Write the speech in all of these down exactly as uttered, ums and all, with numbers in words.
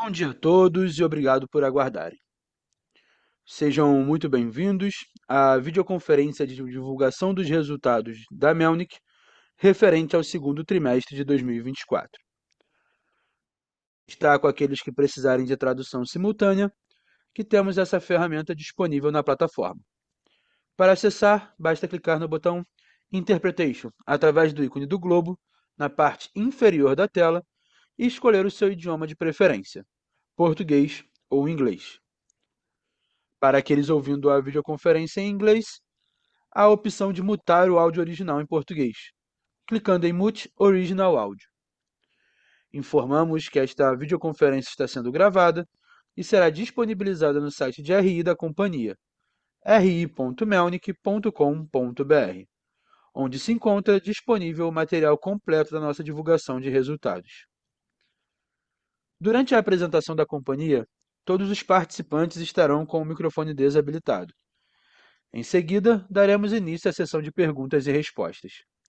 Bom dia a todos e obrigado por aguardarem. Sejam muito bem-vindos à videoconferência de divulgação dos resultados da Melnick referente ao segundo trimestre de dois mil e vinte e quatro. Está com aqueles que precisarem de tradução simultânea, que temos essa ferramenta disponível na plataforma. Para acessar, basta clicar no botão Interpretation através do ícone do globo na parte inferior da tela e escolher o seu idioma de preferência, português ou inglês. Para aqueles ouvindo a videoconferência em inglês, há a opção de mutar o áudio original em português, clicando em Mute Original Audio. Informamos que esta videoconferência está sendo gravada e será disponibilizada no site de R I da companhia, r i ponto melnick ponto com ponto b r, onde se encontra disponível o material completo da nossa divulgação de resultados. Durante a apresentação da companhia, todos os participantes estarão com o microfone desabilitado. Em seguida, daremos início à sessão de perguntas e respostas.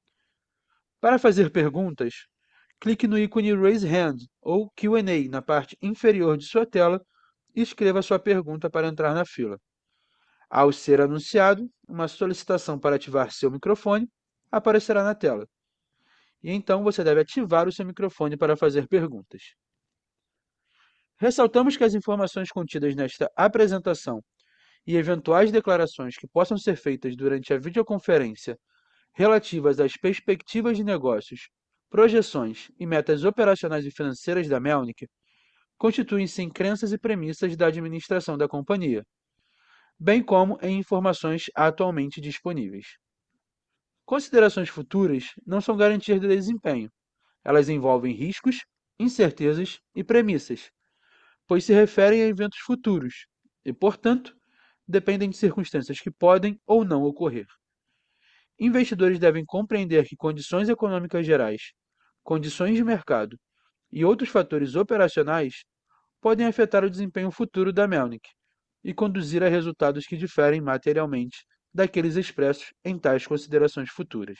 Para fazer perguntas, clique no ícone Raise Hand ou Q and A na parte inferior de sua tela e escreva sua pergunta para entrar na fila. Ao ser anunciado, uma solicitação para ativar seu microfone aparecerá na tela. E então você deve ativar o seu microfone para fazer perguntas. Ressaltamos que as informações contidas nesta apresentação e eventuais declarações que possam ser feitas durante a videoconferência relativas às perspectivas de negócios, projeções e metas operacionais e financeiras da Melnick constituem-se em crenças e premissas da administração da companhia, bem como em informações atualmente disponíveis. Considerações futuras não são garantias de desempenho. Elas envolvem riscos, incertezas e premissas, pois se referem a eventos futuros e, portanto, dependem de circunstâncias que podem ou não ocorrer. Investidores devem compreender que condições econômicas gerais, condições de mercado e outros fatores operacionais podem afetar o desempenho futuro da Melnick e conduzir a resultados que diferem materialmente daqueles expressos em tais considerações futuras.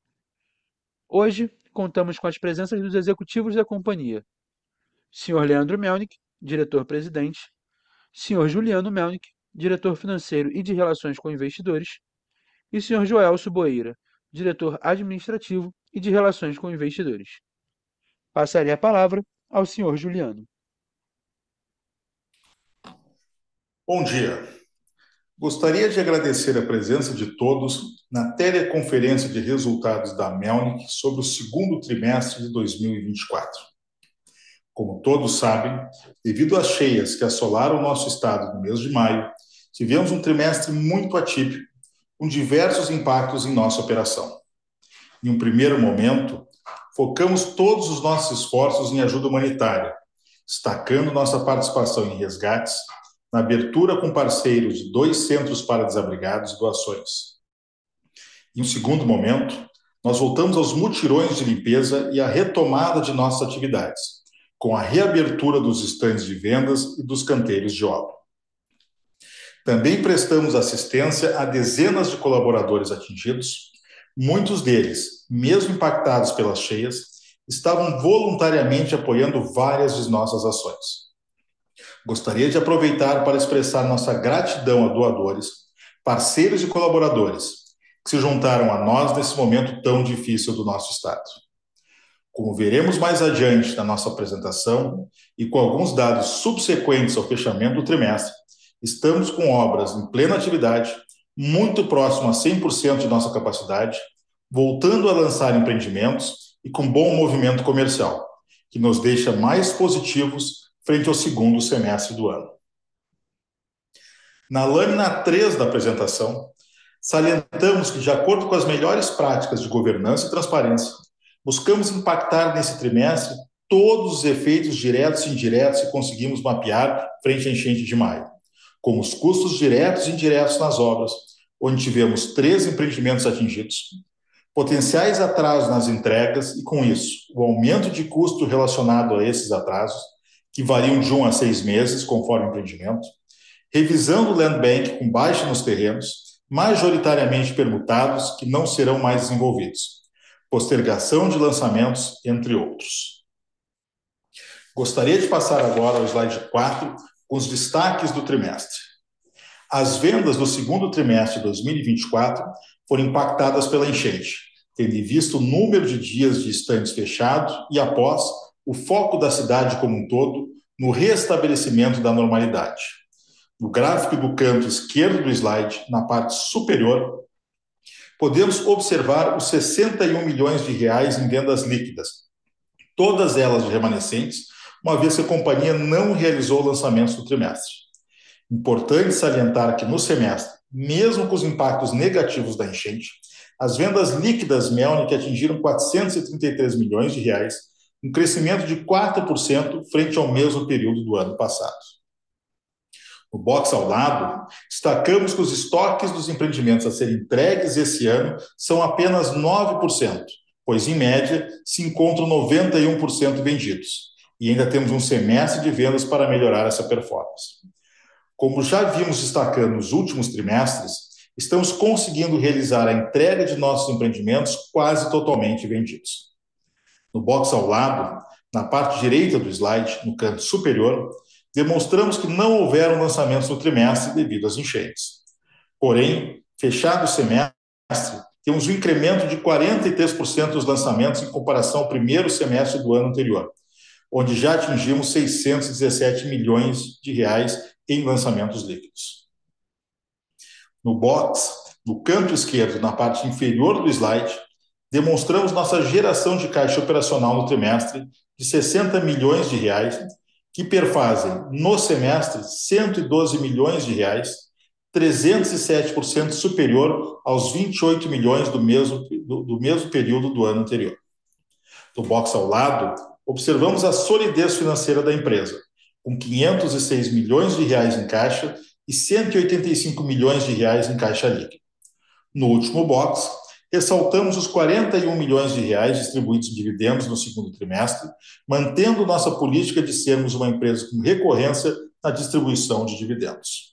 Hoje, contamos com as presenças dos executivos da companhia: senhor Leandro Melnick, diretor-presidente, senhor Juliano Melnick, diretor financeiro e de relações com investidores, e senhor Joelso Boeira, diretor administrativo e de relações com investidores. Passarei a palavra ao senhor Juliano. Bom dia. Gostaria de agradecer a presença de todos na teleconferência de resultados da Melnick sobre o segundo trimestre de dois mil e vinte e quatro. Como todos sabem, devido às cheias que assolaram o nosso estado no mês de maio, tivemos um trimestre muito atípico, com diversos impactos em nossa operação. Em um primeiro momento, focamos todos os nossos esforços em ajuda humanitária, destacando nossa participação em resgates, na abertura com parceiros de dois centros para desabrigados e doações. Em um segundo momento, nós voltamos aos mutirões de limpeza e à retomada de nossas atividades, com a reabertura dos estandes de vendas e dos canteiros de obra. Também prestamos assistência a dezenas de colaboradores atingidos. Muitos deles, mesmo impactados pelas cheias, estavam voluntariamente apoiando várias de nossas ações. Gostaria de aproveitar para expressar nossa gratidão a doadores, parceiros e colaboradores que se juntaram a nós nesse momento tão difícil do nosso estado. Como veremos mais adiante na nossa apresentação e com alguns dados subsequentes ao fechamento do trimestre, estamos com obras em plena atividade, muito próximo a cem por cento de nossa capacidade, voltando a lançar empreendimentos e com bom movimento comercial, que nos deixa mais positivos frente ao segundo semestre do ano. Na lâmina três da apresentação, salientamos que, de acordo com as melhores práticas de governança e transparência, buscamos impactar nesse trimestre todos os efeitos diretos e indiretos que conseguimos mapear frente à enchente de maio, como os custos diretos e indiretos nas obras, onde tivemos três empreendimentos atingidos, potenciais atrasos nas entregas e, com isso, o aumento de custo relacionado a esses atrasos, que variam de um a seis meses, conforme o empreendimento, revisão do land bank com baixa nos terrenos, majoritariamente permutados, que não serão mais desenvolvidos, postergação de lançamentos, entre outros. Gostaria de passar agora ao slide quatro, com os destaques do trimestre. As vendas do segundo trimestre de dois mil e vinte e quatro foram impactadas pela enchente, tendo em vista o número de dias de estandes fechados e após o foco da cidade como um todo no restabelecimento da normalidade. No gráfico do canto esquerdo do slide, na parte superior, podemos observar os sessenta e um milhões de reais em vendas líquidas, todas elas remanescentes, uma vez que a companhia não realizou lançamentos no trimestre. Importante salientar que no semestre, mesmo com os impactos negativos da enchente, as vendas líquidas Melnick atingiram quatrocentos e trinta e três milhões de reais, um crescimento de quatro por cento frente ao mesmo período do ano passado. No box ao lado, destacamos que os estoques dos empreendimentos a serem entregues esse ano são apenas nove por cento, pois, em média, se encontram noventa e um por cento vendidos. E ainda temos um semestre de vendas para melhorar essa performance. Como já vimos destacando nos últimos trimestres, estamos conseguindo realizar a entrega de nossos empreendimentos quase totalmente vendidos. No box ao lado, na parte direita do slide, no canto superior, demonstramos que não houveram lançamentos no trimestre devido às enchentes. Porém, fechado o semestre, temos um incremento de quarenta e três por cento dos lançamentos em comparação ao primeiro semestre do ano anterior, onde já atingimos seiscentos e dezessete milhões de reais em lançamentos líquidos. No box, no canto esquerdo, na parte inferior do slide, demonstramos nossa geração de caixa operacional no trimestre de sessenta milhões de reais, que perfazem, no semestre, cento e doze milhões de reais, trezentos e sete por cento superior aos vinte e oito milhões do mesmo, do, do mesmo período do ano anterior. No box ao lado, observamos a solidez financeira da empresa, com quinhentos e seis milhões de reais em caixa e cento e oitenta e cinco milhões de reais em caixa líquida. No último box, ressaltamos os quarenta e um milhões de reais distribuídos em dividendos no segundo trimestre, mantendo nossa política de sermos uma empresa com recorrência na distribuição de dividendos.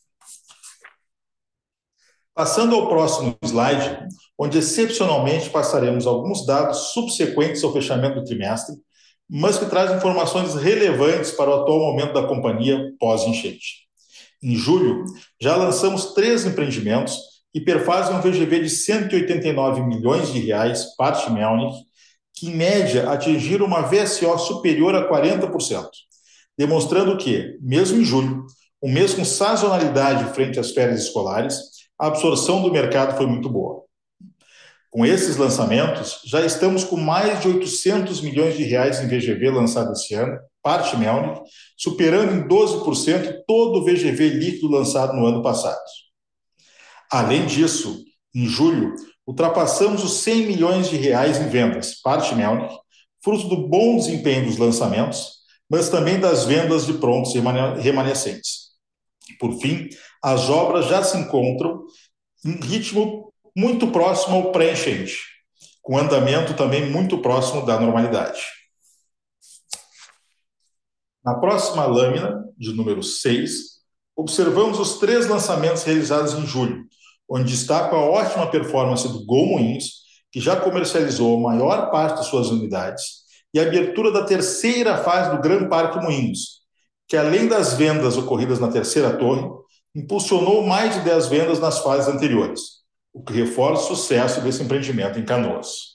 Passando ao próximo slide, onde excepcionalmente passaremos alguns dados subsequentes ao fechamento do trimestre, mas que trazem informações relevantes para o atual momento da companhia pós-enchente. Em julho, já lançamos três empreendimentos que perfazem um V G V de cento e oitenta e nove milhões de reais, parte Melnick, que em média atingiram uma V S O superior a quarenta por cento, demonstrando que, mesmo em julho, um mês com sazonalidade frente às férias escolares, a absorção do mercado foi muito boa. Com esses lançamentos, já estamos com mais de oitocentos milhões de reais em V G V lançado esse ano, parte Melnick, superando em doze por cento todo o V G V líquido lançado no ano passado. Além disso, em julho, ultrapassamos os cem milhões de reais em vendas, parte Melnick, fruto do bom desempenho dos lançamentos, mas também das vendas de prontos remanescentes. Por fim, as obras já se encontram em ritmo muito próximo ao pré-enchente, com andamento também muito próximo da normalidade. Na próxima lâmina, de número seis, observamos os três lançamentos realizados em julho, onde destaco a ótima performance do Gol Moinhos, que já comercializou a maior parte de suas unidades, e a abertura da terceira fase do Gran Parque Moinhos, que além das vendas ocorridas na terceira torre, impulsionou mais de dez vendas nas fases anteriores, o que reforça o sucesso desse empreendimento em Canoas.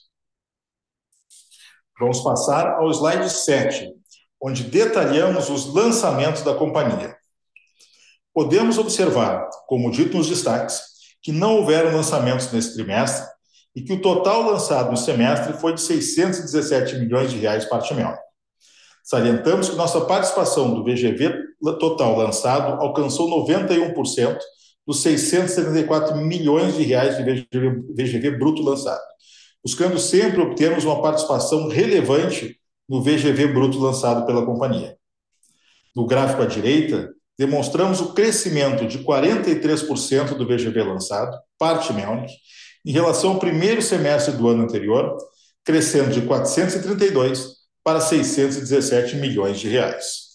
Vamos passar ao slide sete, onde detalhamos os lançamentos da companhia. Podemos observar, como dito nos destaques, que não houveram lançamentos nesse trimestre e que o total lançado no semestre foi de seiscentos e dezessete milhões de reais parte Melnick. Salientamos que nossa participação do V G V total lançado alcançou noventa e um por cento dos seiscentos e setenta e quatro milhões de reais de V G V bruto lançado, buscando sempre obtermos uma participação relevante no V G V bruto lançado pela companhia. No gráfico à direita, demonstramos o crescimento de quarenta e três por cento do V G V lançado, parte Melnick, em relação ao primeiro semestre do ano anterior, crescendo de quatrocentos e trinta e dois para seiscentos e dezessete milhões de reais.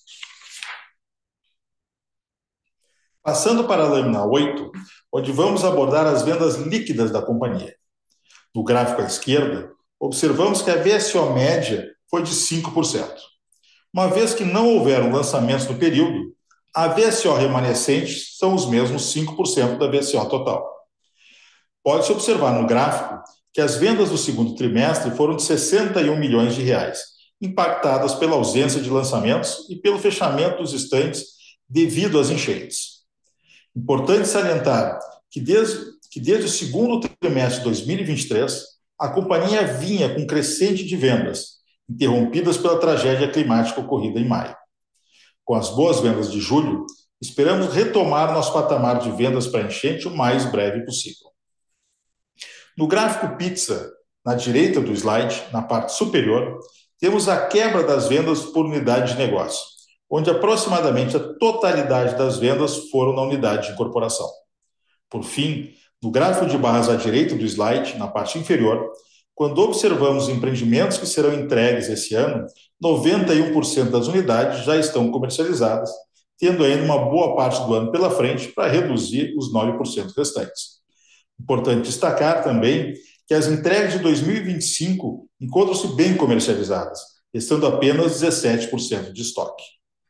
Passando para a lâmina oito, onde vamos abordar as vendas líquidas da companhia. No gráfico à esquerda, observamos que a V S O média foi de cinco por cento. uma vez que não houveram lançamentos no período, a V S O remanescente são os mesmos cinco por cento da V S O total. Pode-se observar no gráfico que as vendas do segundo trimestre foram de sessenta e um milhões de reais, impactadas pela ausência de lançamentos e pelo fechamento dos estandes devido às enchentes. Importante salientar que desde, que desde o segundo trimestre de dois mil e vinte e três, a companhia vinha com crescente de vendas, interrompidas pela tragédia climática ocorrida em maio. Com as boas vendas de julho, esperamos retomar nosso patamar de vendas para enchente o mais breve possível. No gráfico pizza, na direita do slide, na parte superior, temos a quebra das vendas por unidade de negócio, onde aproximadamente a totalidade das vendas foram na unidade de incorporação. Por fim, no gráfico de barras à direita do slide, na parte inferior, quando observamos os empreendimentos que serão entregues esse ano, noventa e um por cento das unidades já estão comercializadas, tendo ainda uma boa parte do ano pela frente para reduzir os nove por cento restantes. Importante destacar também que as entregas de dois mil e vinte e cinco encontram-se bem comercializadas, restando apenas dezessete por cento de estoque.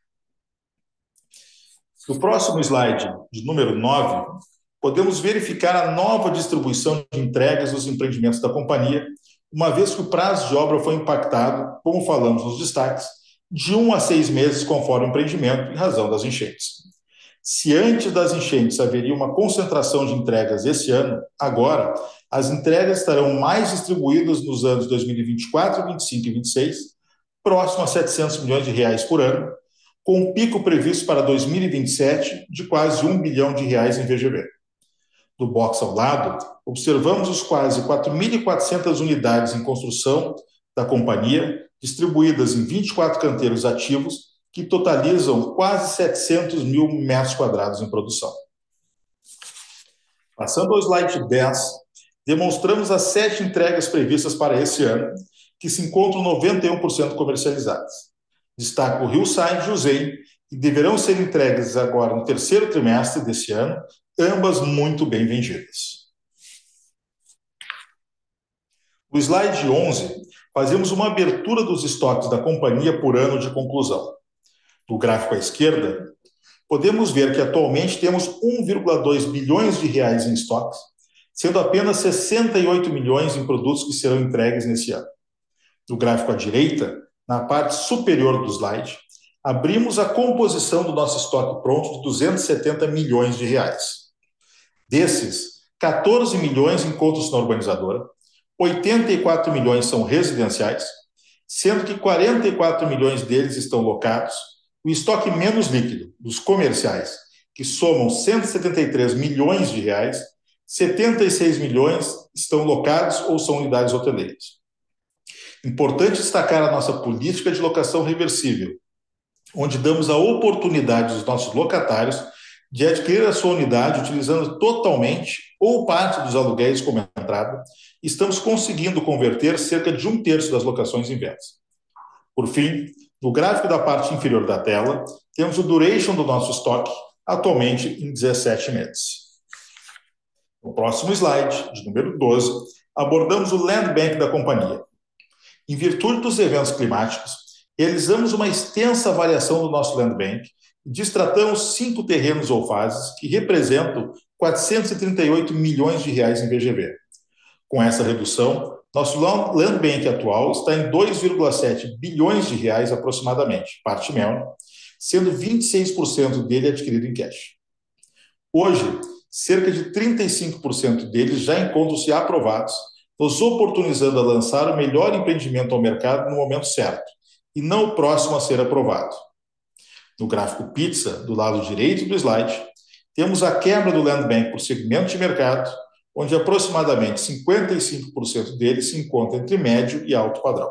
No próximo slide, de número nove, podemos verificar a nova distribuição de entregas dos empreendimentos da companhia, uma vez que o prazo de obra foi impactado, como falamos nos destaques, de um a seis meses conforme o empreendimento, em razão das enchentes. Se antes das enchentes haveria uma concentração de entregas esse ano, agora as entregas estarão mais distribuídas nos anos dois mil e vinte e quatro, vinte e cinco e vinte e seis, próximo a setecentos milhões de reais por ano, com um pico previsto para dois mil e vinte e sete de quase um bilhão de reais em V G B. Do box ao lado, observamos os quase quatro mil e quatrocentas unidades em construção da companhia, distribuídas em vinte e quatro canteiros ativos, que totalizam quase setecentos mil metros quadrados em produção. Passando ao slide dez, demonstramos as sete entregas previstas para esse ano, que se encontram noventa e um por cento comercializadas. Destaco o Hillside e o Zen, que deverão ser entregues agora no terceiro trimestre desse ano, ambas muito bem vendidas. No slide onze, fazemos uma abertura dos estoques da companhia por ano de conclusão. No gráfico à esquerda, podemos ver que atualmente temos um vírgula dois bilhões de reais em estoques, sendo apenas sessenta e oito milhões em produtos que serão entregues nesse ano. No gráfico à direita, na parte superior do slide, abrimos a composição do nosso estoque pronto de duzentos e setenta milhões de reais. Desses, quatorze milhões encontram-se na urbanizadora, oitenta e quatro milhões são residenciais, sendo que quarenta e quatro milhões deles estão locados. O estoque menos líquido, dos comerciais, que somam cento e setenta e três milhões de reais, setenta e seis milhões estão locados ou são unidades hoteleiras. Importante destacar a nossa política de locação reversível, onde damos a oportunidade aos nossos locatários de adquirir a sua unidade utilizando totalmente ou parte dos aluguéis como entrada. Estamos conseguindo converter cerca de um terço das locações em vendas. Por fim, no gráfico da parte inferior da tela, temos o duration do nosso estoque, atualmente em dezessete meses. No próximo slide, de número doze, abordamos o Land Bank da companhia. Em virtude dos eventos climáticos, realizamos uma extensa avaliação do nosso Land Bank e destratamos cinco terrenos ou fases que representam quatrocentos e trinta e oito milhões de reais em V G B. Com essa redução, nosso Land Bank atual está em dois vírgula sete bilhões de reais aproximadamente, parte Melnick, sendo vinte e seis por cento dele adquirido em cash. Hoje, cerca de trinta e cinco por cento deles já encontram-se aprovados, nos oportunizando a lançar o melhor empreendimento ao mercado no momento certo, e não o próximo a ser aprovado. No gráfico pizza, do lado direito do slide, temos a quebra do Land Bank por segmento de mercado, onde aproximadamente cinquenta e cinco por cento deles se encontra entre médio e alto padrão.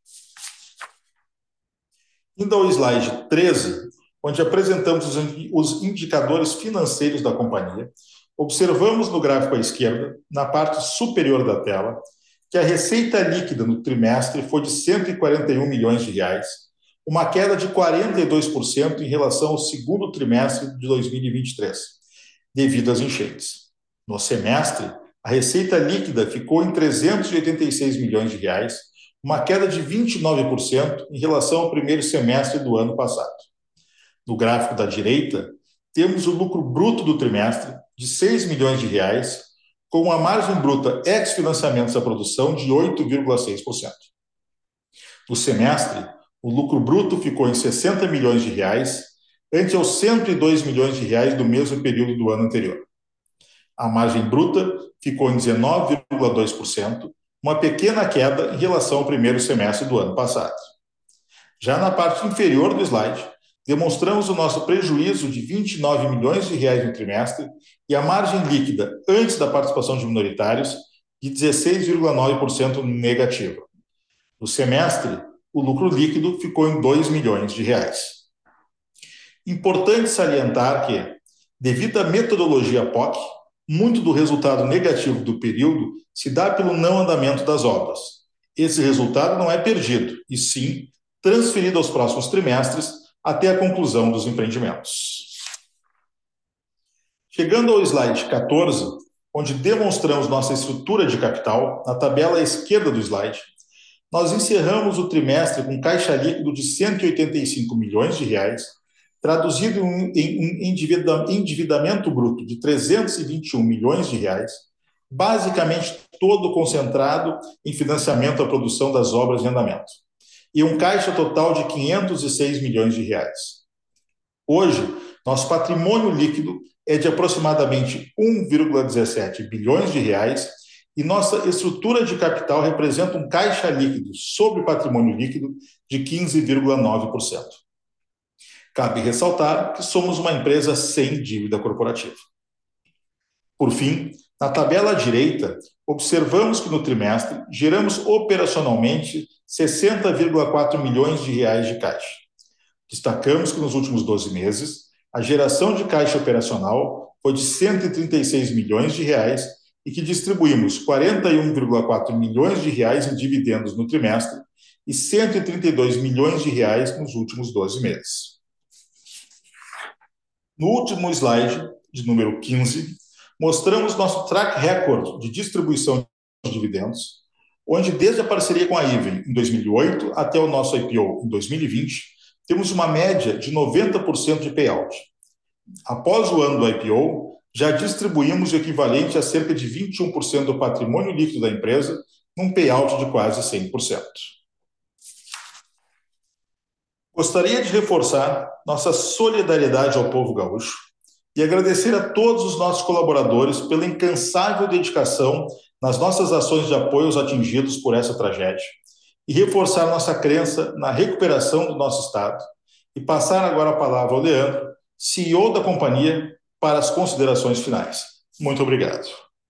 Indo ao slide treze, onde apresentamos os indicadores financeiros da companhia, observamos no gráfico à esquerda, na parte superior da tela, que a receita líquida no trimestre foi de cento e quarenta e um milhões de reais, uma queda de quarenta e dois por cento em relação ao segundo trimestre de dois mil e vinte e três, devido às enchentes. No semestre, a receita líquida ficou em trezentos e oitenta e seis milhões de reais, uma queda de vinte e nove por cento em relação ao primeiro semestre do ano passado. No gráfico da direita, temos o lucro bruto do trimestre de seis milhões de reais, com uma margem bruta ex-financiamentos da produção de oito vírgula seis por cento. No semestre, o lucro bruto ficou em sessenta milhões de reais, ante aos cento e dois milhões de reais do mesmo período do ano anterior. A margem bruta ficou em dezenove vírgula dois por cento, uma pequena queda em relação ao primeiro semestre do ano passado. Já na parte inferior do slide, demonstramos o nosso prejuízo de vinte e nove milhões de reais no trimestre e a margem líquida antes da participação de minoritários de dezesseis vírgula nove por cento negativa. No semestre, o lucro líquido ficou em dois milhões de reais. Importante salientar que, devido à metodologia P O C, muito do resultado negativo do período se dá pelo não andamento das obras. Esse resultado não é perdido, e sim transferido aos próximos trimestres até a conclusão dos empreendimentos. Chegando ao slide quatorze, onde demonstramos nossa estrutura de capital, na tabela à esquerda do slide, nós encerramos o trimestre com caixa líquido de cento e oitenta e cinco milhões de reais, traduzido em um endividamento bruto de trezentos e vinte e um milhões de reais, basicamente todo concentrado em financiamento à produção das obras em andamento, e um caixa total de quinhentos e seis milhões de reais. Hoje, nosso patrimônio líquido é de aproximadamente um vírgula dezessete bilhões de reais e nossa estrutura de capital representa um caixa líquido sobre patrimônio líquido de quinze vírgula nove por cento. Cabe ressaltar que somos uma empresa sem dívida corporativa. Por fim, na tabela à direita, observamos que no trimestre geramos operacionalmente sessenta vírgula quatro milhões de reais de caixa. Destacamos que nos últimos doze meses, a geração de caixa operacional foi de cento e trinta e seis milhões de reais e que distribuímos quarenta e um vírgula quatro milhões de reais em dividendos no trimestre e cento e trinta e dois milhões de reais nos últimos doze meses. No último slide, de número quinze, mostramos nosso track record de distribuição de dividendos, onde desde a parceria com a Iven em dois mil e oito até o nosso I P O em dois mil e vinte, temos uma média de noventa por cento de payout. Após o ano do I P O, já distribuímos o equivalente a cerca de vinte e um por cento do patrimônio líquido da empresa, num payout de quase cem por cento. Gostaria de reforçar nossa solidariedade ao povo gaúcho e agradecer a todos os nossos colaboradores pela incansável dedicação nas nossas ações de apoio aos atingidos por essa tragédia e reforçar nossa crença na recuperação do nosso Estado e passar agora a palavra ao Leandro, C E O da companhia, para as considerações finais. Muito obrigado.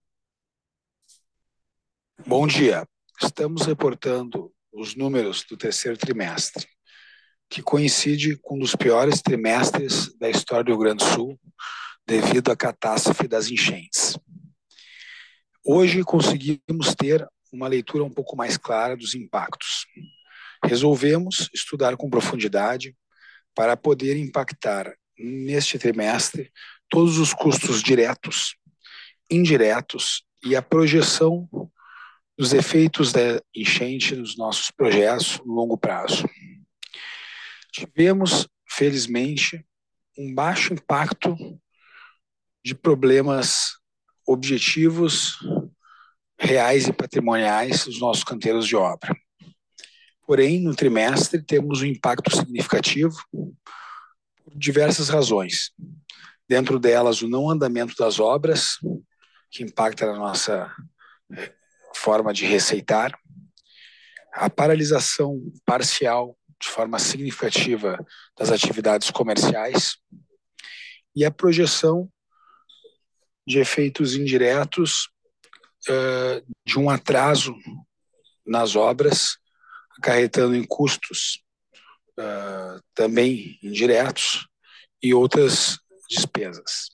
Bom dia. Estamos reportando os números do terceiro trimestre, que coincide com um dos piores trimestres da história do Rio Grande do Sul, devido à catástrofe das enchentes. Hoje conseguimos ter uma leitura um pouco mais clara dos impactos. Resolvemos estudar com profundidade para poder impactar neste trimestre todos os custos diretos, indiretos e a projeção dos efeitos da enchente nos nossos projetos no longo prazo. Tivemos, felizmente, um baixo impacto de problemas objetivos, reais e patrimoniais dos nossos canteiros de obra. Porém, no trimestre, temos um impacto significativo por diversas razões. Dentro delas, o não andamento das obras, que impacta na nossa forma de receitar, a paralisação parcial de forma significativa das atividades comerciais e a projeção de efeitos indiretos uh, de um atraso nas obras, acarretando em custos uh, também indiretos e outras despesas.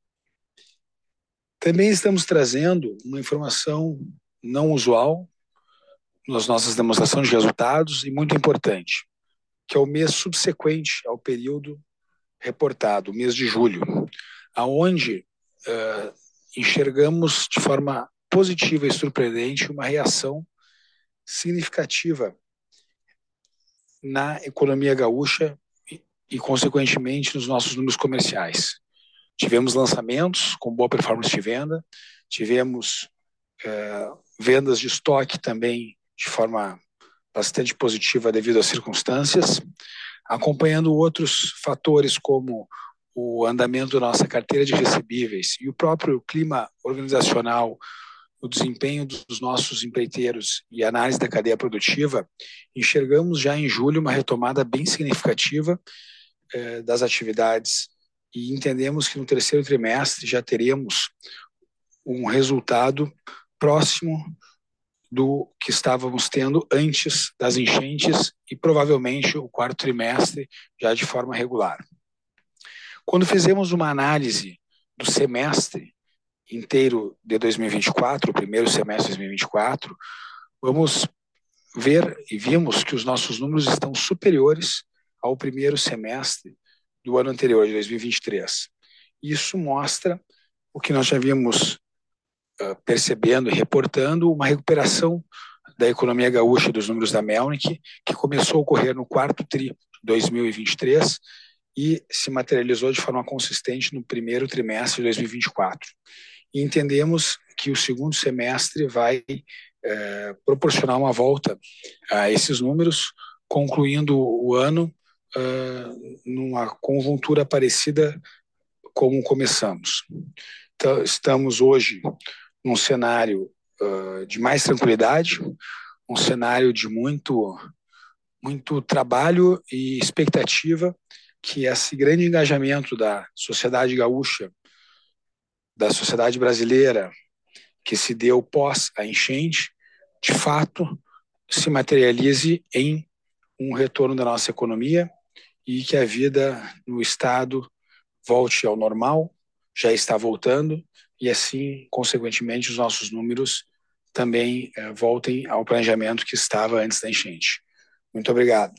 Também estamos trazendo uma informação não usual nas nossas demonstrações de resultados e muito importante, que é o mês subsequente ao período reportado, o mês de julho, aonde uh, enxergamos de forma positiva e surpreendente uma reação significativa na economia gaúcha e, e, consequentemente, nos nossos números comerciais. Tivemos lançamentos com boa performance de venda, tivemos é, vendas de estoque também de forma bastante positiva devido às circunstâncias, acompanhando outros fatores como o andamento da nossa carteira de recebíveis e o próprio clima organizacional, o desempenho dos nossos empreiteiros e a análise da cadeia produtiva, enxergamos já em julho uma retomada bem significativa eh, das atividades e entendemos que no terceiro trimestre já teremos um resultado próximo do que estávamos tendo antes das enchentes e provavelmente o quarto trimestre já de forma regular. Quando fizemos uma análise do semestre inteiro de dois mil e vinte e quatro, o primeiro semestre de dois mil e vinte e quatro, vamos ver e vimos que os nossos números estão superiores ao primeiro semestre do ano anterior, de dois mil e vinte e três. Isso mostra o que nós já vimos uh, percebendo e reportando, uma recuperação da economia gaúcha dos números da Melnick, que começou a ocorrer no quarto tri de dois mil e vinte e três e se materializou de forma consistente no primeiro trimestre de dois mil e vinte e quatro. E entendemos que o segundo semestre vai é, proporcionar uma volta a esses números, concluindo o ano uh, numa conjuntura parecida como começamos. Então, estamos hoje num cenário uh, de mais tranquilidade, um cenário de muito, muito trabalho e expectativa que esse grande engajamento da sociedade gaúcha, da sociedade brasileira, que se deu pós a enchente, de fato se materialize em um retorno da nossa economia e que a vida no estado volte ao normal, já está voltando, e assim, consequentemente, os nossos números também eh, voltem ao planejamento que estava antes da enchente. Muito obrigado.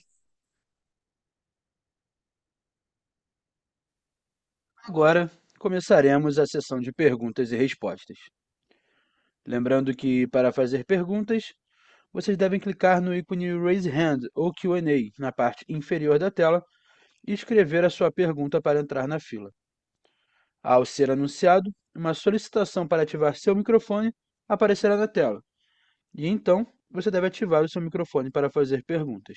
Agora começaremos a sessão de perguntas e respostas. Lembrando que, para fazer perguntas, vocês devem clicar no ícone Raise Hand ou Q and A na parte inferior da tela e escrever a sua pergunta para entrar na fila. Ao ser anunciado, uma solicitação para ativar seu microfone aparecerá na tela, e então você deve ativar o seu microfone para fazer perguntas.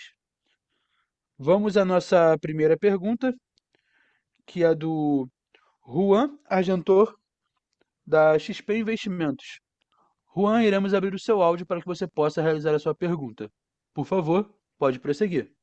Vamos à nossa primeira pergunta, que é do Juan Argentor, da X P Investimentos. Juan, iremos abrir o seu áudio para que você possa realizar a sua pergunta. Por favor, pode prosseguir.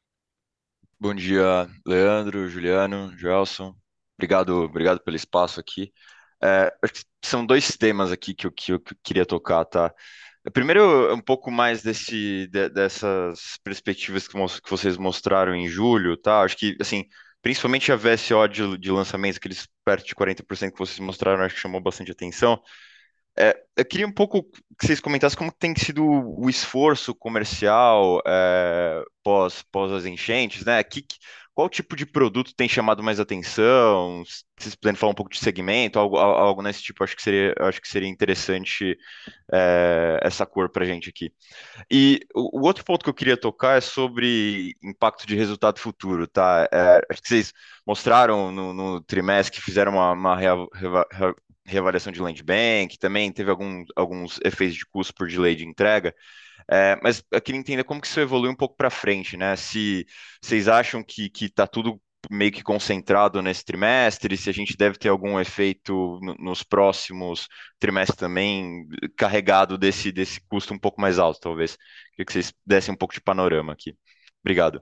Bom dia, Leandro, Juliano, Gelson. Obrigado, obrigado pelo espaço aqui. É, acho que são dois temas aqui que eu, que eu queria tocar, tá? Primeiro, um pouco mais desse, de- dessas perspectivas que, mos- que vocês mostraram em julho, tá? Acho que, assim, principalmente a V S O de, de lançamentos, aqueles perto de quarenta por cento que vocês mostraram, acho que chamou bastante atenção. É, eu queria um pouco que vocês comentassem como tem sido o esforço comercial é, pós, pós as enchentes, né? Que, que- qual tipo de produto tem chamado mais atenção? Se vocês puderem falar um pouco de segmento, algo, al- algo nesse tipo, acho que seria, acho que seria interessante é, essa cor para a gente aqui. E o, o outro ponto que eu queria tocar é sobre impacto de resultado futuro, tá? É, acho que vocês mostraram no, no trimestre que fizeram uma, uma rea- reva- re- reavaliação de land bank, também teve algum, alguns efeitos de custo por delay de entrega. É, mas eu queria entender como que isso evolui um pouco para frente, né? Se vocês acham que que está tudo meio que concentrado nesse trimestre, se a gente deve ter algum efeito no- nos próximos trimestres também carregado desse desse custo um pouco mais alto, talvez. Queria que vocês dessem um pouco de panorama aqui. Obrigado.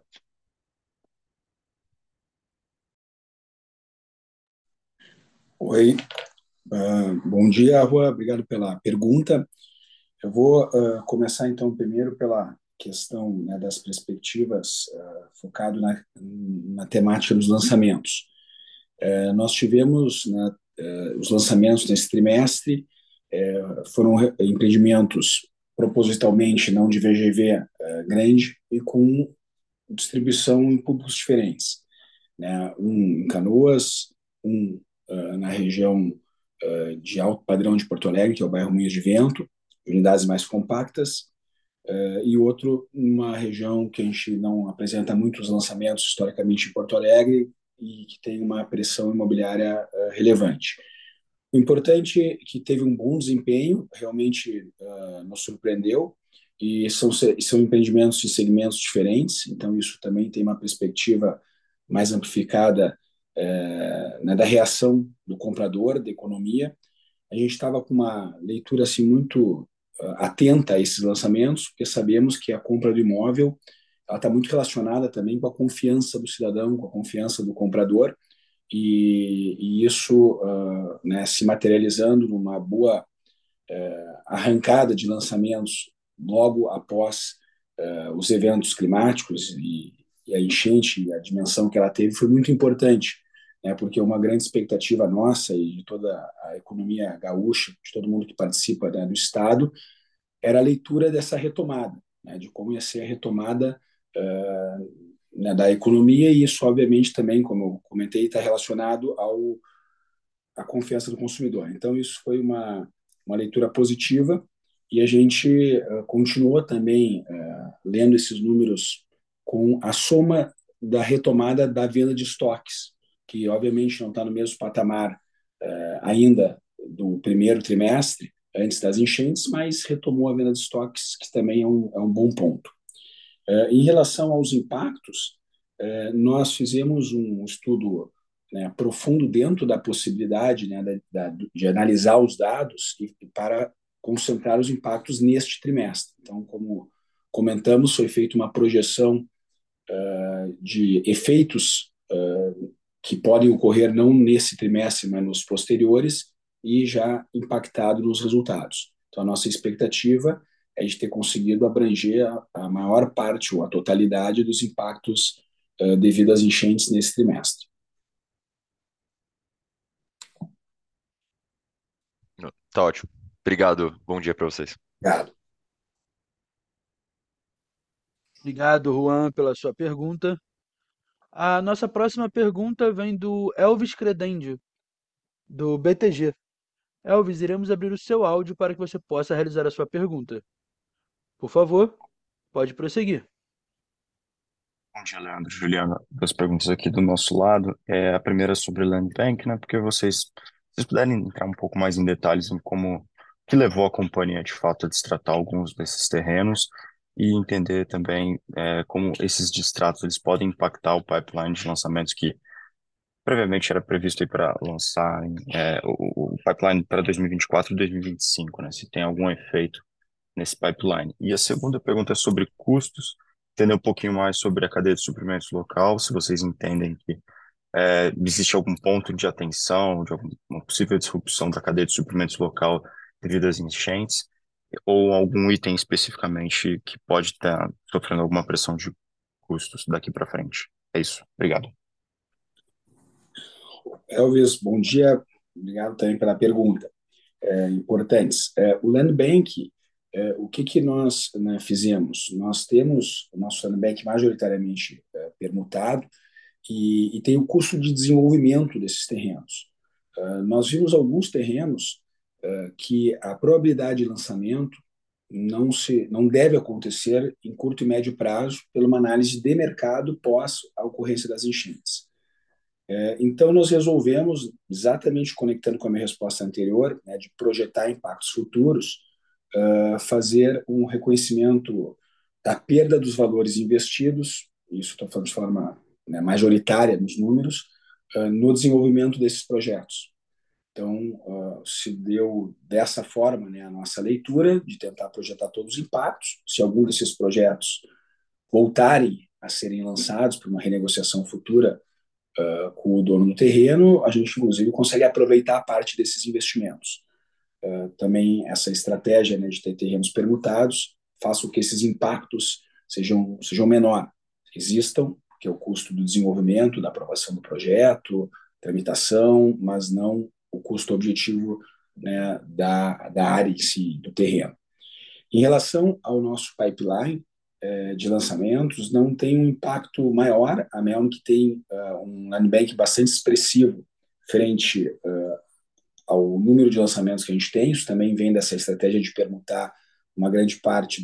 Oi, ah, bom dia, Rua. Obrigado pela pergunta. Eu vou ah, começar então primeiro pela questão, né, das perspectivas, ah, focado na, na temática dos lançamentos. Eh, nós tivemos, né, eh, os lançamentos nesse trimestre, eh, foram re- empreendimentos propositalmente não de V G V eh, grande e com distribuição em públicos diferentes, né? Um em Canoas, um uh, na região uh, de alto padrão de Porto Alegre, que é o bairro Moinhos de Vento, unidades mais compactas, uh, e outro numa região que a gente não apresenta muitos lançamentos historicamente em Porto Alegre e que tem uma pressão imobiliária uh, relevante. O importante é que teve um bom desempenho, realmente uh, nos surpreendeu, e são, são empreendimentos de segmentos diferentes, então isso também tem uma perspectiva mais amplificada uh, né, da reação do comprador, da economia. A gente estava com uma leitura assim, muito uh, atenta a esses lançamentos, porque sabemos que a compra do imóvel está muito relacionada também com a confiança do cidadão, com a confiança do comprador, e, e isso uh, né, se materializando numa boa uh, arrancada de lançamentos logo após uh, os eventos climáticos e, e a enchente e a dimensão que ela teve foi muito importante, né, porque uma grande expectativa nossa e de toda a economia gaúcha, de todo mundo que participa, né, do Estado, era a leitura dessa retomada, né, de como ia ser a retomada uh, né, da economia, e isso, obviamente, também, como eu comentei, está relacionado ao, à confiança do consumidor. Então, isso foi uma, uma leitura positiva, e a gente uh, continuou também uh, lendo esses números com a soma da retomada da venda de estoques, que, obviamente, não está no mesmo patamar uh, ainda do primeiro trimestre, antes das enchentes, mas retomou a venda de estoques, que também é um, é um bom ponto. Uh, em relação aos impactos, uh, nós fizemos um estudo, né, profundo dentro da possibilidade, né, da, da, de analisar os dados e, e para concentrar os impactos neste trimestre. Então, como comentamos, foi feita uma projeção uh, de efeitos uh, que podem ocorrer não nesse trimestre, mas nos posteriores, e já impactado nos resultados. Então, a nossa expectativa é de ter conseguido abranger a, a maior parte ou a totalidade dos impactos uh, devido às enchentes nesse trimestre. Tá ótimo. Obrigado. Bom dia para vocês. Obrigado. Obrigado, Juan, pela sua pergunta. A nossa próxima pergunta vem do Elvis Credendio, do B T G. Elvis, iremos abrir o seu áudio para que você possa realizar a sua pergunta. Por favor, pode prosseguir. Bom dia, Leandro, Juliana. Duas perguntas aqui do nosso lado. É, a primeira é sobre o Land Bank, né? Porque vocês, vocês puderem entrar um pouco mais em detalhes em como que levou a companhia, de fato, a destratar alguns desses terrenos e entender também é, como esses distratos eles podem impactar o pipeline de lançamentos que previamente era previsto aí para lançar é, o, o pipeline para dois mil e vinte e quatro e dois mil e vinte e cinco, né? Se tem algum efeito nesse pipeline. E a segunda pergunta é sobre custos, entender um pouquinho mais sobre a cadeia de suprimentos local, se vocês entendem que é, existe algum ponto de atenção, de alguma possível disrupção da cadeia de suprimentos local devido às enchentes, ou algum item especificamente que pode estar sofrendo alguma pressão de custos daqui para frente. É isso. Obrigado. Elvis, bom dia. Obrigado também pela pergunta. É, importantes. É, o Land Bank, é, o que, que nós, né, fizemos? Nós temos o nosso Land Bank majoritariamente é, permutado e, e tem o custo de desenvolvimento desses terrenos. Uh, nós vimos alguns terrenos uh, que a probabilidade de lançamento não, se, não deve acontecer em curto e médio prazo pela uma análise de mercado pós a ocorrência das enchentes. É, então, nós resolvemos, exatamente conectando com a minha resposta anterior, né, de projetar impactos futuros, uh, fazer um reconhecimento da perda dos valores investidos, isso estou falando de forma, né, majoritária nos números, uh, no desenvolvimento desses projetos. Então, uh, se deu dessa forma, né, a nossa leitura de tentar projetar todos os impactos. Se algum desses projetos voltarem a serem lançados por uma renegociação futura, Uh, com o dono do terreno, a gente, inclusive, consegue aproveitar parte desses investimentos. Uh, também essa estratégia, né, de ter terrenos permutados faz com que esses impactos sejam, sejam menor, existam, que é o custo do desenvolvimento, da aprovação do projeto, tramitação, mas não o custo objetivo, né, da, da área em si, do terreno. Em relação ao nosso pipeline, de lançamentos, não tem um impacto maior. A Melnick tem uh, um land bank bastante expressivo frente uh, ao número de lançamentos que a gente tem. Isso também vem dessa estratégia de permutar uma grande parte dos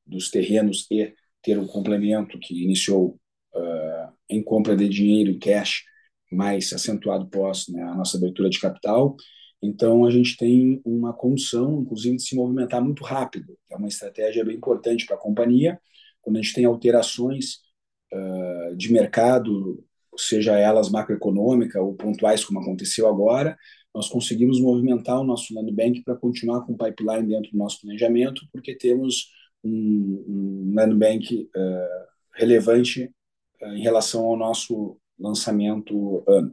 dos terrenos e ter um complemento que iniciou uh, em compra de dinheiro em cash, mais acentuado pós, né, a nossa abertura de capital. Então, a gente tem uma condição, inclusive, de se movimentar muito rápido. É uma estratégia bem importante para a companhia. Quando a gente tem alterações uh, de mercado, seja elas macroeconômica ou pontuais, como aconteceu agora, nós conseguimos movimentar o nosso land bank para continuar com o pipeline dentro do nosso planejamento, porque temos um, um land bank uh, relevante uh, em relação ao nosso lançamento ano.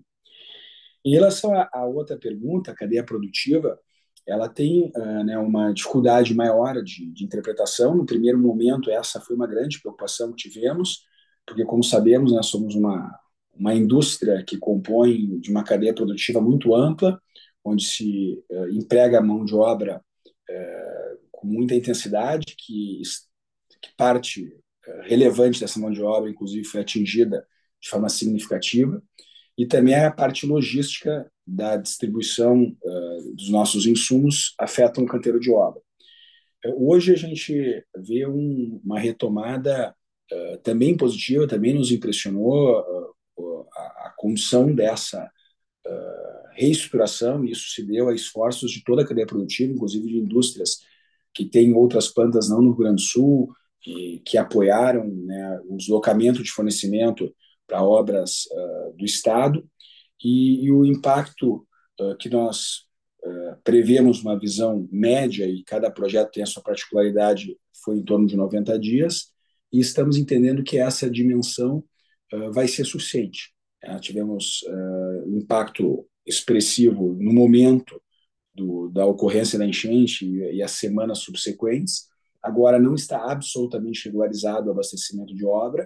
Em relação à outra pergunta, a cadeia produtiva, ela tem uh, né, uma dificuldade maior de, de interpretação. No primeiro momento, essa foi uma grande preocupação que tivemos, porque, como sabemos, nós somos uma, uma indústria que compõe de uma cadeia produtiva muito ampla, onde se uh, emprega a mão de obra uh, com muita intensidade, que, que parte uh, relevante dessa mão de obra, inclusive, foi atingida de forma significativa, e também a parte logística da distribuição uh, dos nossos insumos afeta um canteiro de obra. Hoje a gente vê um, uma retomada uh, também positiva, também nos impressionou uh, a, a condição dessa uh, reestruturação, e isso se deu a esforços de toda a cadeia produtiva, inclusive de indústrias que têm outras plantas não no Rio Grande do Sul, e que apoiaram, né, o deslocamento de fornecimento para obras uh, do Estado, e, e o impacto uh, que nós uh, prevemos uma visão média, e cada projeto tem a sua particularidade, foi em torno de noventa dias, e estamos entendendo que essa dimensão uh, vai ser suficiente. Uh, tivemos uh, um impacto expressivo no momento do, da ocorrência da enchente e, e as semanas subsequentes. Agora não está absolutamente regularizado o abastecimento de obra,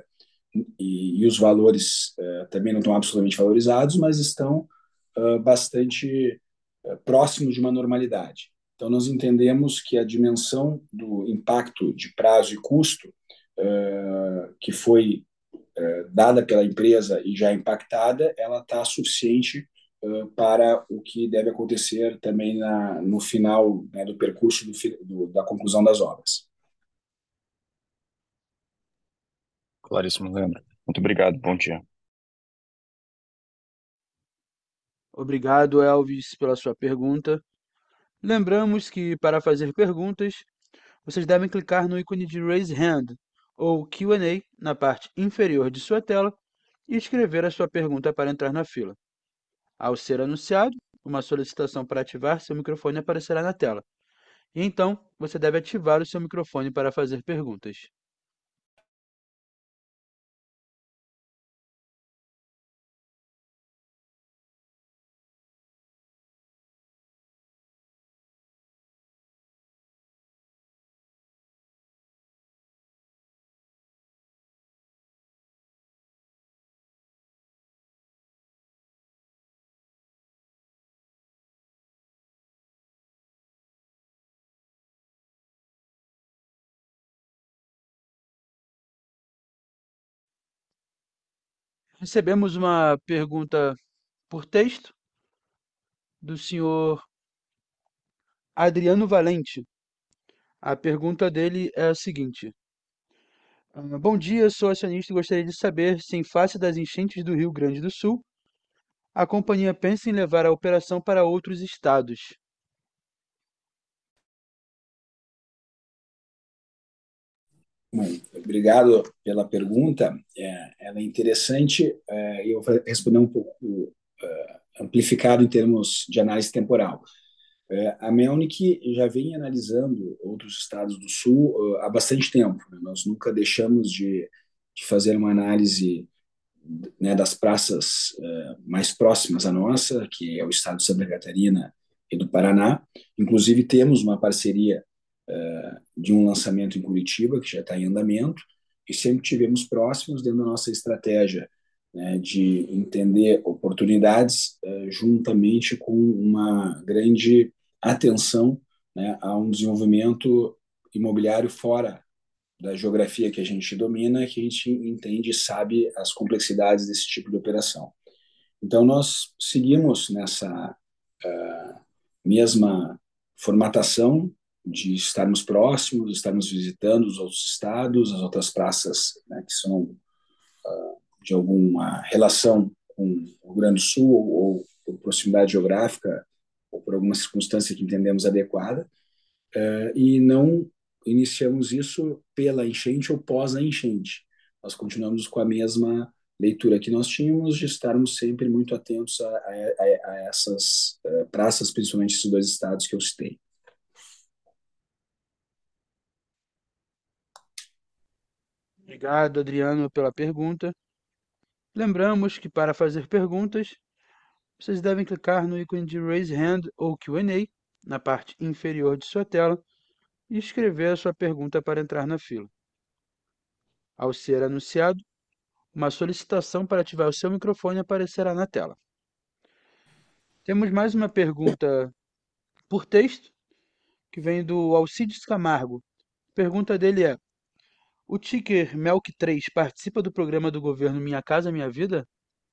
e, e os valores uh, também não estão absolutamente valorizados, mas estão uh, bastante uh, próximos de uma normalidade. Então, nós entendemos que a dimensão do impacto de prazo e custo uh, que foi uh, dada pela empresa e já impactada, ela está suficiente uh, para o que deve acontecer também na, no final, né, do percurso do, do, da conclusão das obras. Claríssimo, Leandro. Muito obrigado, bom dia. Obrigado, Elvis, pela sua pergunta. Lembramos que, para fazer perguntas, vocês devem clicar no ícone de Raise Hand ou Q and A na parte inferior de sua tela e escrever a sua pergunta para entrar na fila. Ao ser anunciado, uma solicitação para ativar seu microfone aparecerá na tela. E então, você deve ativar o seu microfone para fazer perguntas. Recebemos uma pergunta por texto do senhor Adriano Valente. A pergunta dele é a seguinte: ah, Bom dia, sou acionista e gostaria de saber se, em face das enchentes do Rio Grande do Sul, a companhia pensa em levar a operação para outros estados. Bom, obrigado pela pergunta. É, ela é interessante, é, e eu vou responder um pouco é, amplificado em termos de análise temporal. É, a Melnick já vem analisando outros estados do Sul uh, há bastante tempo, né? Nós nunca deixamos de, de fazer uma análise, né, das praças uh, mais próximas à nossa, que é o estado de Santa Catarina e do Paraná. Inclusive, temos uma parceria uh, de um lançamento em Curitiba, que já está em andamento, e sempre tivemos próximos dentro da nossa estratégia, né, de entender oportunidades uh, juntamente com uma grande atenção, né, a um desenvolvimento imobiliário fora da geografia que a gente domina, que a gente entende e sabe as complexidades desse tipo de operação. Então, nós seguimos nessa uh, mesma formatação, de estarmos próximos, estarmos visitando os outros estados, as outras praças, né, que são uh, de alguma relação com o Rio Grande do Sul, ou, ou por proximidade geográfica, ou por alguma circunstância que entendemos adequada, uh, e não iniciamos isso pela enchente ou pós a enchente. Nós continuamos com a mesma leitura que nós tínhamos, de estarmos sempre muito atentos a, a, a essas uh, praças, principalmente esses dois estados que eu citei. Obrigado, Adriano, pela pergunta. Lembramos que para fazer perguntas, vocês devem clicar no ícone de Raise Hand ou Q and A na parte inferior de sua tela e escrever a sua pergunta para entrar na fila. Ao ser anunciado, uma solicitação para ativar o seu microfone aparecerá na tela. Temos mais uma pergunta por texto, que vem do Alcides Camargo. A pergunta dele é: o ticker M E L C três participa do programa do governo Minha Casa Minha Vida?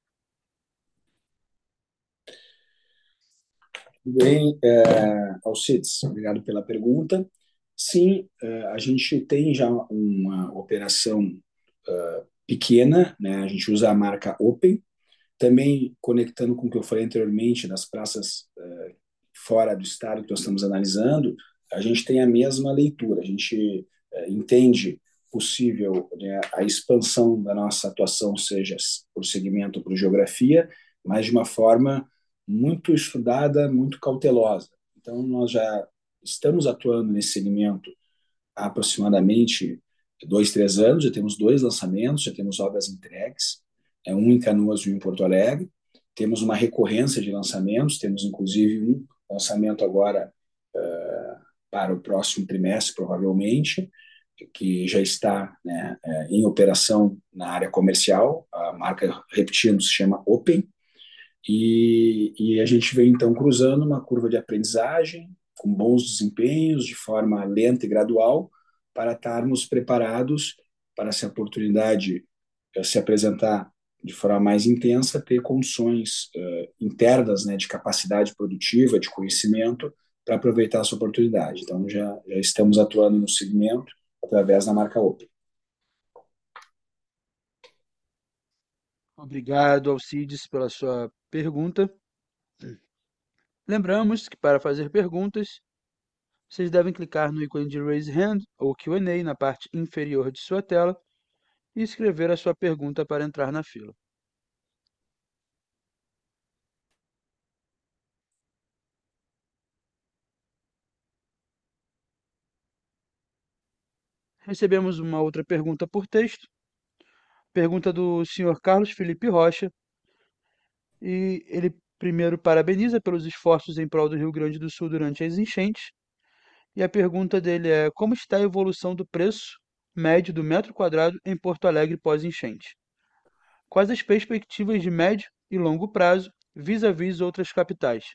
Bem, é, Alcides, obrigado pela pergunta. Sim, é, a gente tem já uma operação uh, pequena, né? A gente usa a marca Open, também conectando com o que eu falei anteriormente das praças uh, fora do estado que nós estamos analisando, a gente tem a mesma leitura, a gente uh, entende possível, né, a expansão da nossa atuação, seja por segmento ou por geografia, mas de uma forma muito estudada, muito cautelosa. Então, nós já estamos atuando nesse segmento há aproximadamente dois, três anos, já temos dois lançamentos, já temos obras entregues, é um em Canoas e um em Porto Alegre, temos uma recorrência de lançamentos, temos inclusive um lançamento agora uh, para o próximo trimestre, provavelmente, que já está, né, em operação na área comercial, a marca, repetindo, se chama Open, e, e a gente vem então cruzando uma curva de aprendizagem, com bons desempenhos, de forma lenta e gradual, para estarmos preparados para, se a oportunidade uh, se apresentar de forma mais intensa, ter condições uh, internas, né, de capacidade produtiva, de conhecimento, para aproveitar essa oportunidade. Então, já, já estamos atuando no segmento através da marca Open. Obrigado, Alcides, pela sua pergunta. Lembramos que para fazer perguntas, vocês devem clicar no ícone de Raise Hand ou Q and A na parte inferior de sua tela e escrever a sua pergunta para entrar na fila. Recebemos uma outra pergunta por texto, pergunta do senhor Carlos Felipe Rocha, e ele primeiro parabeniza pelos esforços em prol do Rio Grande do Sul durante as enchentes, e a pergunta dele é: como está a evolução do preço médio do metro quadrado em Porto Alegre pós-enchente? Quais as perspectivas de médio e longo prazo vis-à-vis outras capitais?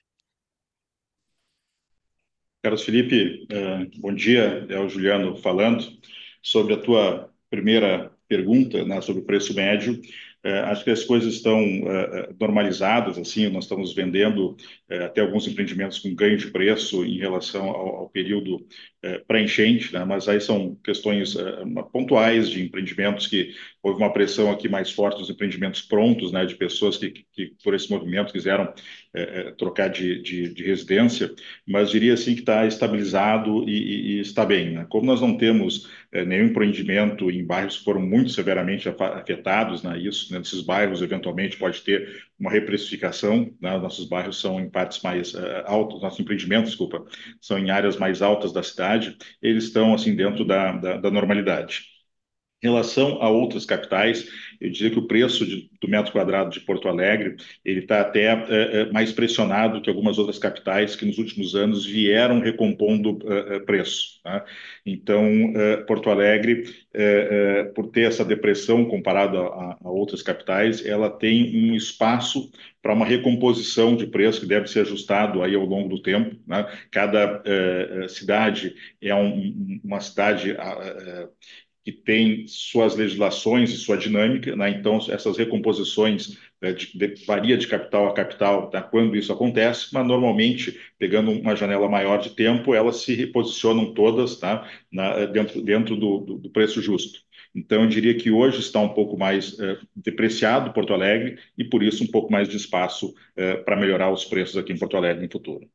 Carlos Felipe, uh, bom dia, é o Juliano falando. Sobre a tua primeira pergunta, né, sobre o preço médio, uh, acho que as coisas estão uh, normalizadas, assim, nós estamos vendendo uh, até alguns empreendimentos com ganho de preço em relação ao, ao período uh, pré-enchente, né, mas aí são questões uh, pontuais de empreendimentos que houve uma pressão aqui mais forte dos empreendimentos prontos, né, de pessoas que, que, que por esse movimento quiseram uh, trocar de, de, de residência, mas diria assim que está estabilizado e, e, e está bem, né? Como nós não temos é, nenhum empreendimento em bairros que foram muito severamente afetados, né? Isso, né, nesses bairros, eventualmente, pode ter uma reprecificação, né? Nossos bairros são em partes mais uh, altas, nossos empreendimentos, desculpa, são em áreas mais altas da cidade, eles estão, assim, dentro da, da, da normalidade. Em relação a outras capitais, eu diria que o preço de, do metro quadrado de Porto Alegre ele está até é, mais pressionado que algumas outras capitais que nos últimos anos vieram recompondo é, preço. Tá? Então, é, Porto Alegre, é, é, por ter essa depressão comparada a, a outras capitais, ela tem um espaço para uma recomposição de preço que deve ser ajustado aí ao longo do tempo. Né? Cada é, cidade é um, uma cidade é, que tem suas legislações e sua dinâmica, né? Então essas recomposições é, de, de, varia de capital a capital, tá, quando isso acontece, mas normalmente, pegando uma janela maior de tempo, elas se reposicionam todas, tá, na, dentro, dentro do, do, do preço justo. Então, eu diria que hoje está um pouco mais é, depreciado Porto Alegre e, por isso, um pouco mais de espaço é, para melhorar os preços aqui em Porto Alegre no futuro.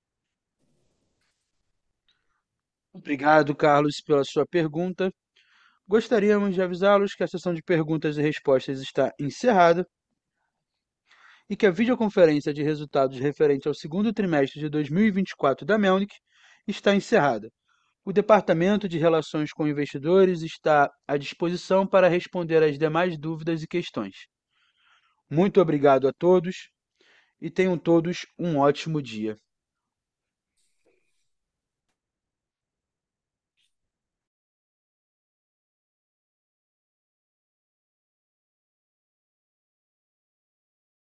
Obrigado, Carlos, pela sua pergunta. Gostaríamos de avisá-los que a sessão de perguntas e respostas está encerrada e que a videoconferência de resultados referente ao segundo trimestre de dois mil e vinte e quatro da Melnick está encerrada. O Departamento de Relações com Investidores está à disposição para responder às demais dúvidas e questões. Muito obrigado a todos e tenham todos um ótimo dia.